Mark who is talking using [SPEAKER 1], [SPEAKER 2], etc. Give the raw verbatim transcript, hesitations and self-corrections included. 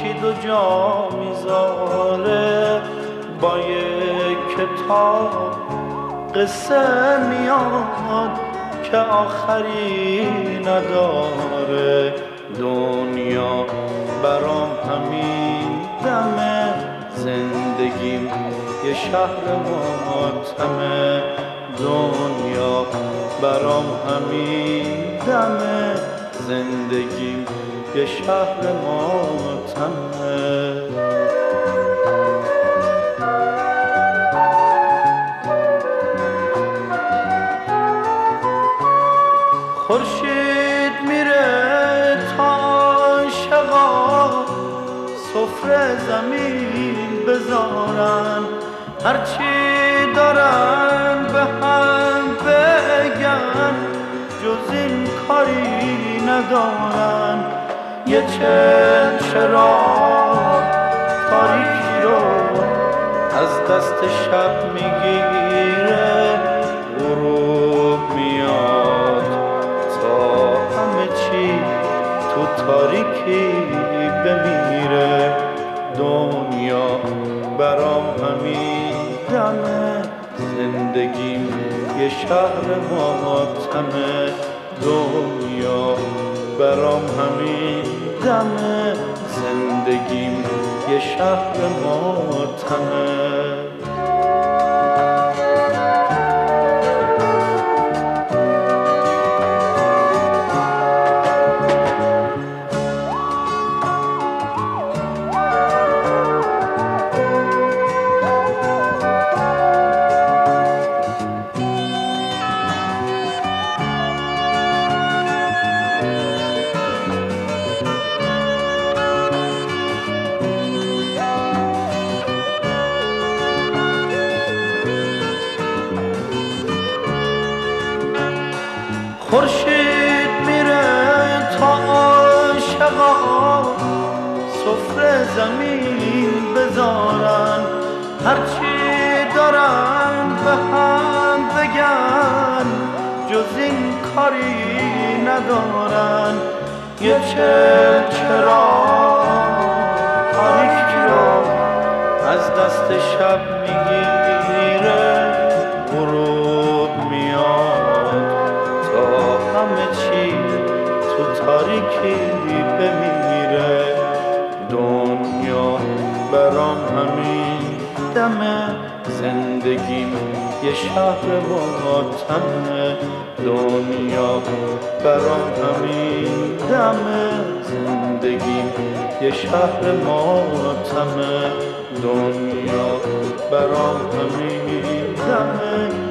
[SPEAKER 1] یکی دو جا میذاره، با یک کتاب قصه میاد که آخری نداره. دنیا برام همین دمه، زندگیم یه شهر ماتمه. دنیا برام همین دمه، زندگیم یه شهر ماتمه. خورشید میره تا عاشقا سفره زمین بذارن، هرچی دارن به هم بگن، جز این کاری ندارن. یه چند چراغ تاریکی رو از دست شب میگیره، غروب میاد تا همه چی تو تاریکی بمیره. دنیا برام همین دمه، زندگیم یه شهر ماتمه. دنیا برام همین دمه، زندگیم یه شهر ماتمه. خورشید میره تا عاشقا سفره زمین بذارن، هرچی دارن به هم بگن، جز این کاری ندارن. یه چه چراغ تاریکی رو از دست شب میگیره، غروب میاد تا همه چی تو تاریکی بمیره. دنیا برام همین دمه، زندگیم یه شهر ماتمه. دنیا برام همین دمه، زندگیم یه شهر ماتمه. دنیا برام همین دمه،